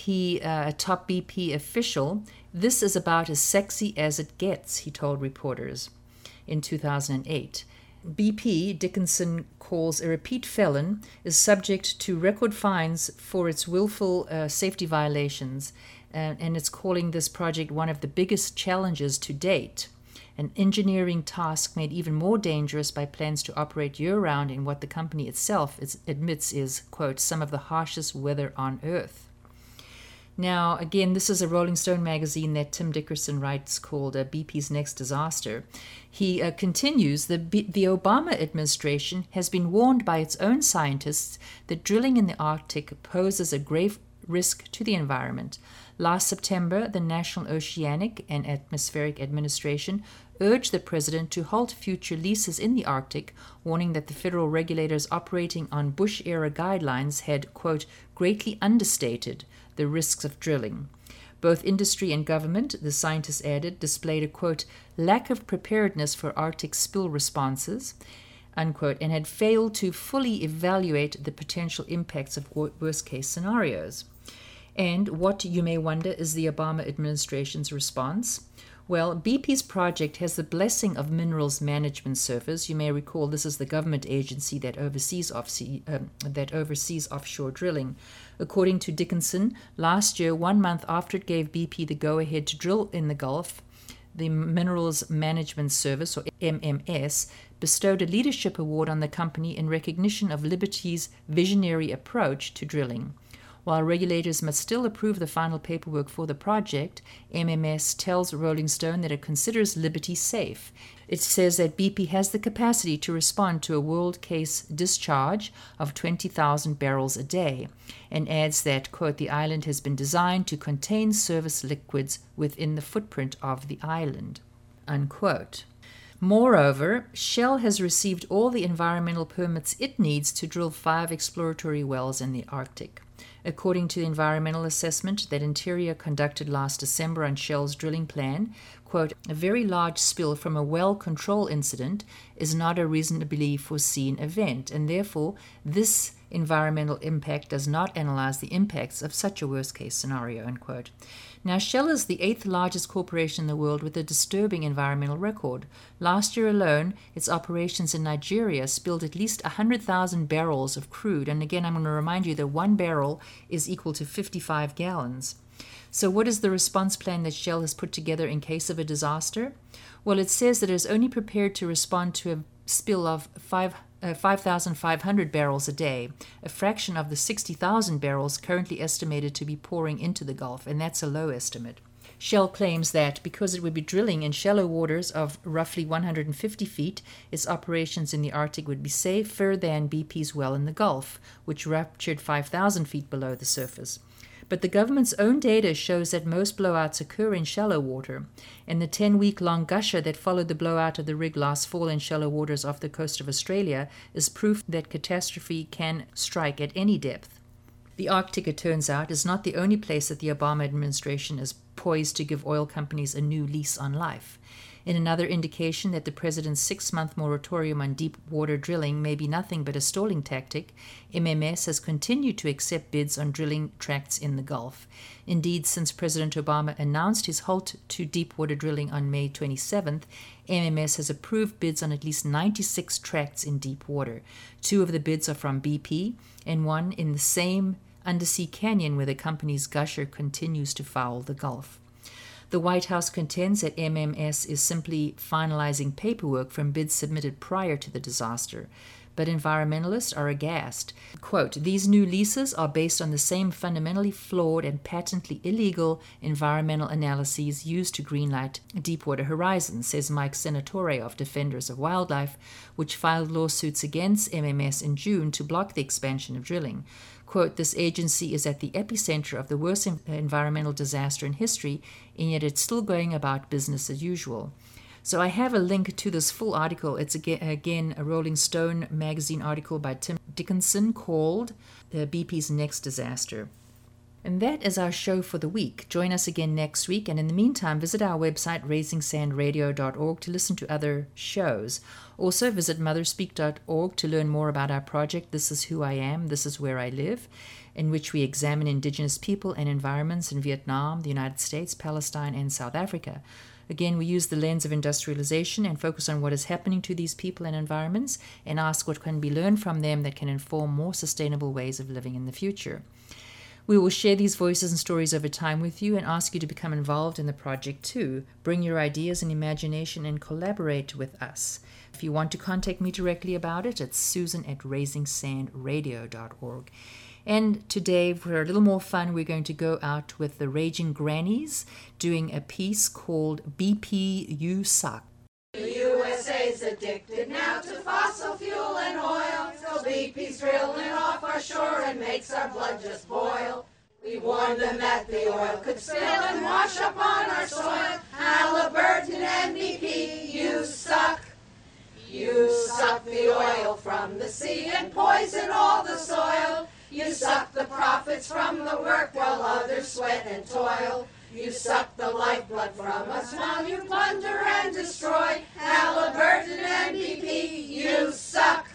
top BP official, this is about as sexy as it gets, he told reporters in 2008. BP, Dickinson calls a repeat felon, is subject to record fines for its willful safety violations, and it's calling this project one of the biggest challenges to date, an engineering task made even more dangerous by plans to operate year-round in what the company itself admits is, quote, some of the harshest weather on Earth. Now, again, this is a Rolling Stone magazine that Tim Dickinson writes called BP's Next Disaster. He continues, the Obama administration has been warned by its own scientists that drilling in the Arctic poses a grave risk to the environment. Last September, the National Oceanic and Atmospheric Administration urged the president to halt future leases in the Arctic, warning that the federal regulators operating on Bush-era guidelines had, quote, greatly understated the risks of drilling. Both industry and government, the scientists added, displayed a, quote, lack of preparedness for Arctic spill responses, unquote, and had failed to fully evaluate the potential impacts of worst-case scenarios. And what, you may wonder, is the Obama administration's response? Well, BP's project has the blessing of Minerals Management Service. You may recall this is the government agency that oversees offshore drilling. According to Dickinson, last year, 1 month after it gave BP the go-ahead to drill in the Gulf, the Minerals Management Service, or MMS, bestowed a leadership award on the company in recognition of Liberty's visionary approach to drilling. While regulators must still approve the final paperwork for the project, MMS tells Rolling Stone that it considers Liberty safe. It says that BP has the capacity to respond to a world-case discharge of 20,000 barrels a day, and adds that, quote, the island has been designed to contain service liquids within the footprint of the island, unquote. Moreover, Shell has received all the environmental permits it needs to drill 5 exploratory wells in the Arctic. According to the environmental assessment that Interior conducted last December on Shell's drilling plan, quote, a very large spill from a well control incident is not a reasonably foreseen event, and therefore this environmental impact does not analyze the impacts of such a worst-case scenario, unquote. Now, Shell is the 8th largest corporation in the world with a disturbing environmental record. Last year alone, its operations in Nigeria spilled at least 100,000 barrels of crude. And again, I'm going to remind you that 1 barrel is equal to 55 gallons. So what is the response plan that Shell has put together in case of a disaster? Well, it says that it is only prepared to respond to a spill of 5,500 barrels a day, a fraction of the 60,000 barrels currently estimated to be pouring into the Gulf, and that's a low estimate. Shell claims that because it would be drilling in shallow waters of roughly 150 feet, its operations in the Arctic would be safer than BP's well in the Gulf, which ruptured 5,000 feet below the surface. But the government's own data shows that most blowouts occur in shallow water, and the 10-week-long gusher that followed the blowout of the rig last fall in shallow waters off the coast of Australia is proof that catastrophe can strike at any depth. The Arctic, it turns out, is not the only place that the Obama administration is poised to give oil companies a new lease on life. In another indication that the president's 6-month moratorium on deep water drilling may be nothing but a stalling tactic, MMS has continued to accept bids on drilling tracts in the Gulf. Indeed, since President Obama announced his halt to deep water drilling on May 27th, MMS has approved bids on at least 96 tracts in deep water. 2 of the bids are from BP, and 1 in the same undersea canyon where the company's gusher continues to foul the Gulf. The White House contends that MMS is simply finalizing paperwork from bids submitted prior to the disaster, but environmentalists are aghast. Quote, these new leases are based on the same fundamentally flawed and patently illegal environmental analyses used to greenlight Deepwater Horizon, says Mike Senatore of Defenders of Wildlife, which filed lawsuits against MMS in June to block the expansion of drilling. Quote, this agency is at the epicenter of the worst environmental disaster in history, and yet it's still going about business as usual. So I have a link to this full article. It's again a Rolling Stone magazine article by Tim Dickinson called BP's Next Disaster. And that is our show for the week. Join us again next week, and in the meantime, visit our website, raisingsandradio.org, to listen to other shows. Also, visit motherspeak.org to learn more about our project, This Is Who I Am, This Is Where I Live, in which we examine Indigenous people and environments in Vietnam, the United States, Palestine, and South Africa. Again, we use the lens of industrialization and focus on what is happening to these people and environments, and ask what can be learned from them that can inform more sustainable ways of living in the future. We will share these voices and stories over time with you and ask you to become involved in the project too. Bring your ideas and imagination and collaborate with us. If you want to contact me directly about it, it's susan@raisingsandradio.org. And today, for a little more fun, we're going to go out with the Raging Grannies doing a piece called BP You Suck. The USA's addicted now to fossil fuel and oil, so BP's drilling off our shore and makes our blood just boil. We warned them that the oil could spill and wash up on our soil. Halliburton and BP, you suck. You suck the oil from the sea and poison all the soil. You suck the profits from the work while others sweat and toil. You suck the lifeblood from us while you plunder and destroy. Halliburton and BP, you suck.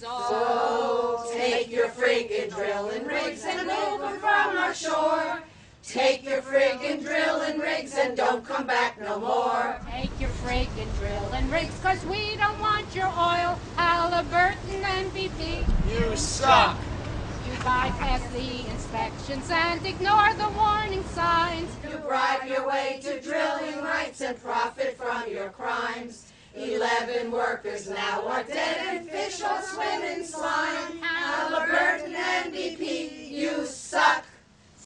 So take your friggin' drilling rigs and move them from our shore. Take your friggin' drilling rigs and don't come back no more. Take your friggin' drilling rigs, 'cause we don't want your oil. Halliburton and BP, you suck. You bypass the inspections and ignore the warning signs. You bribe your way to drilling rights and profit from your crimes. 11 workers now are dead and fish all swim in slime.